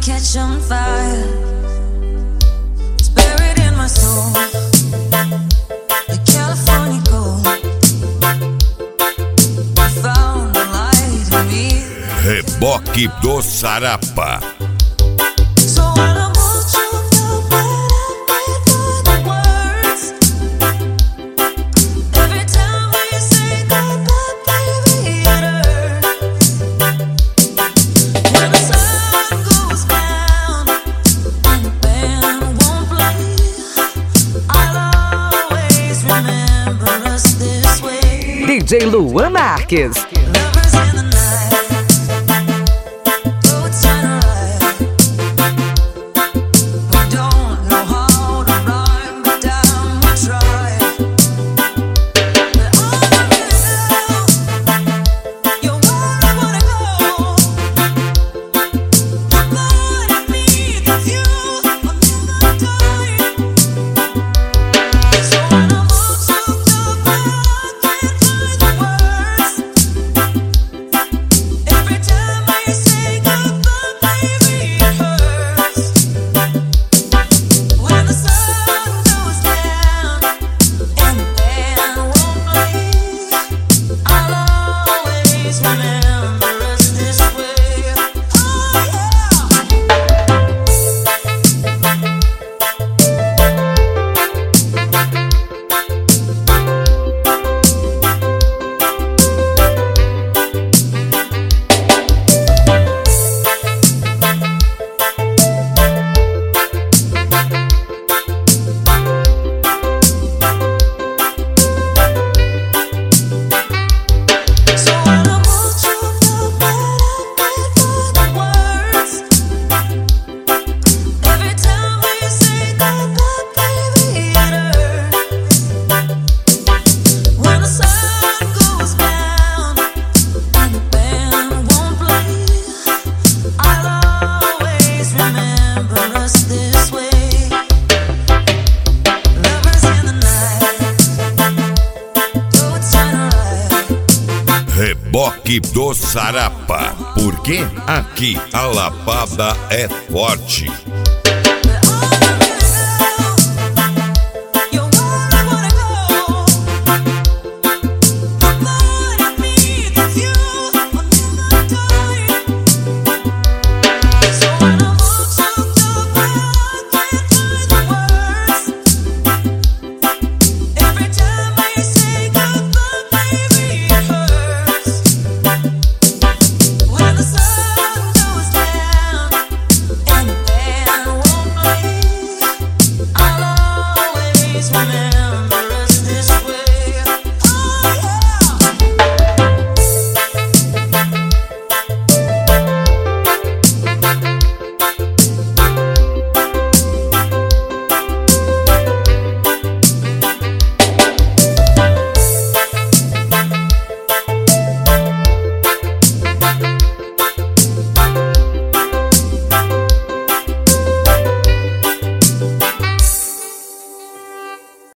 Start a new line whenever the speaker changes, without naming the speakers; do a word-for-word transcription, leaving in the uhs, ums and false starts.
catch on fire. It's buried in my soul, the California gold. I found the light in me.
Reboque do Sarapa.
So when I want you, feel better for the words. Every time we say goodbye, baby, it hurts. When the sun goes down and the band won't play, I'll always remember us this way.
D J Luan Marques.
Lovers in the night, boats turn right. We don't know how to rhyme, but damn, we try. But all I really know, you're where I wanna go. The part of me that's you, I'll never die. So when I'm all choked up, I can't find the words. Every time I say goodbye, baby, it hurts. When the sun goes down and the band won't play, I'll always remember us this way. Oh yeah. So when I want you, feel better for the words. Every time we say goodbye, baby, it hurts. When the sun goes down and the band won't play, I'll always remember us this way. Lovers in the night, boats turn right.
Reboque do Sarapa. Porque aqui a lapada é forte.